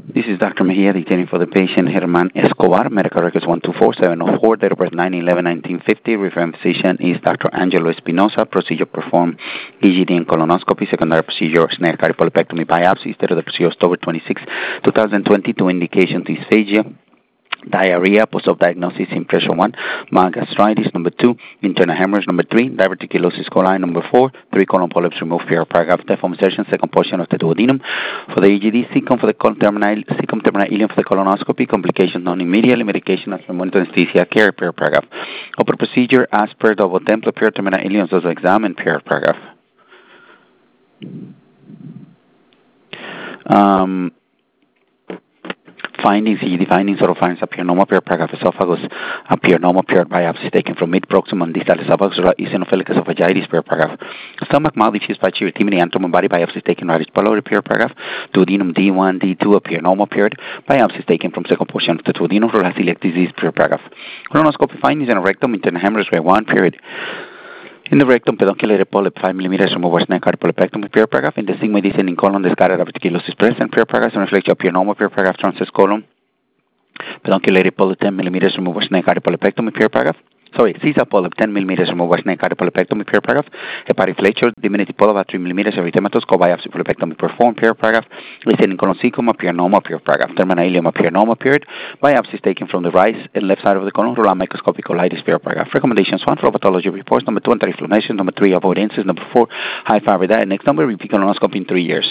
This is Dr. Mejia detaining for the patient Herman Escobar, medical records 124704, date of birth 9/11/1950. Referring physician is Dr. Angelo Espinosa. Procedure performed EGD and colonoscopy. Secondary procedure snare cardiopulpectomy biopsy. Date of the procedure October 26, 2022. Indication dysphagia, diarrhea, post-op diagnosis, impression 1, mild gastritis, number 2, internal hemorrhage, number 3, diverticulosis coli, number 4, 3 colon polyps removed, paragraph, deform insertion, second portion of the duodenum. For the EGD, cecum for the cecum terminal ileum for the colonoscopy, complications non immediately, medication as monitor anesthesia care, paragraph. Upper procedure as per double Templar, terminal ileum, so exam, paragraph. Findings, EGD findings, oral findings, appearanoma, paragraph, esophagus, appearanoma, biopsy taken from mid-proximal distal esophagus, eosinophilic esophagitis, paragraph. Stomach, mild diffuse pituitary anatomy, body biopsy taken right pylori, paragraph. Duodenum, D1, D2, appearanoma, biopsy taken from second portion of the duodenum, celiac disease, paragraph. Colonoscopy findings in a rectum, internal hemorrhage, grade 1, period. In the rectum, pedunculated polyp 5 mm removal, snake cardiopulpectomy, paragraph. In the sigmoid descending colon, discarded diverticulosis present, paragraph. And reflection appearanoma, paragraph. Transverse colon, pedunculated polyp 10 mm removal, snake cardiopulpectomy, paragraph. Caesar polyp 10 mm removal, snake cardiopulpectomy, paragraph. Hepatic flexure, diminutive polyp at 3 mm erythematous, biopsy pulpectomy performed, paragraph. Descending colon cecum, appearanoma, paragraph. Terminal ileum, appearanoma, period. Biopsies taken from the right and left side of the colon, roland microscopic colitis, paragraph. Recommendations: 1, pathology reports. Number 2, anti-inflammation. Number 3, avoidances. Number 4, high fiber diet. Next number, repeat colonoscopy in 3 years.